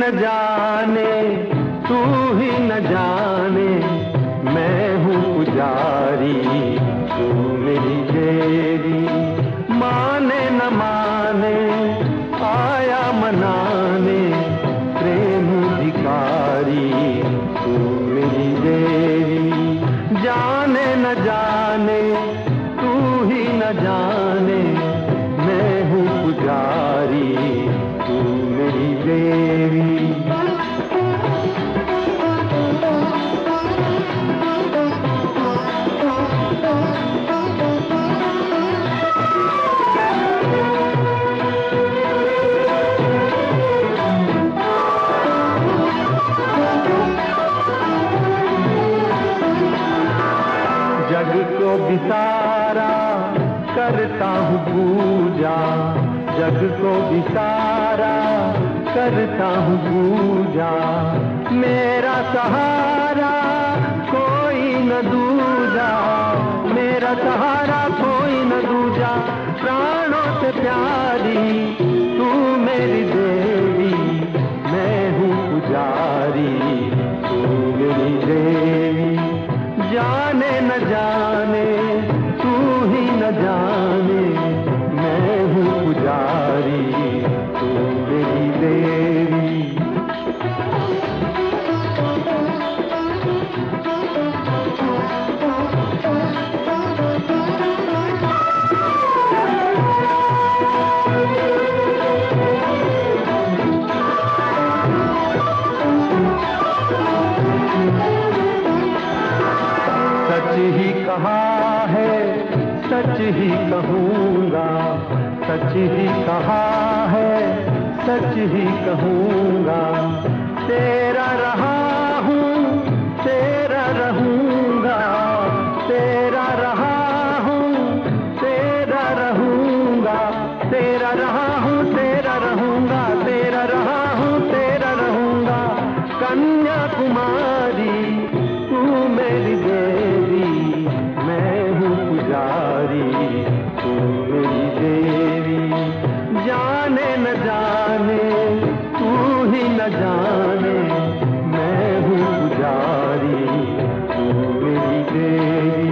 न जाने तू ही न जाने मैं हूँ पुजारी, तू मेरी देवी। माने न माने आया मनाने प्रेम भिखारी, तू मेरी देवी। जाने न जाने तू ही न जाने मैं हूँ पुजारी, तू मेरी देवी। जग को विसारा करता हूँ पूजा, जग को विसारा करता हूँ पूजा। मेरा सहारा कोई न दूजा, मेरा सहारा कोई न दूजा। प्राणों से प्यारी तू मेरी देवी, मैं हूँ पुजारी, तू मेरी देवी। जाने न जाने तू ही न जाने मैं हूँ पुजारी, तू मेरी देवी। सच ही कहा है सच ही कहूँगा, सच ही कहा है सच ही कहूँगा। तेरा रहा हूँ तेरा रहूँगा, तेरा रहा हूँ तेरा रहूँगा। तेरा रहा हूँ तेरा रहूँगा, तेरा रहा हूँ तेरा रहूँगा। कन्याकुमारी तू मेरी देवी, मैं हूँ पुजारी, तू मेरी देवी। जाने न जाने तू ही न जाने मैं हूँ पुजारी, तू मेरी देवी।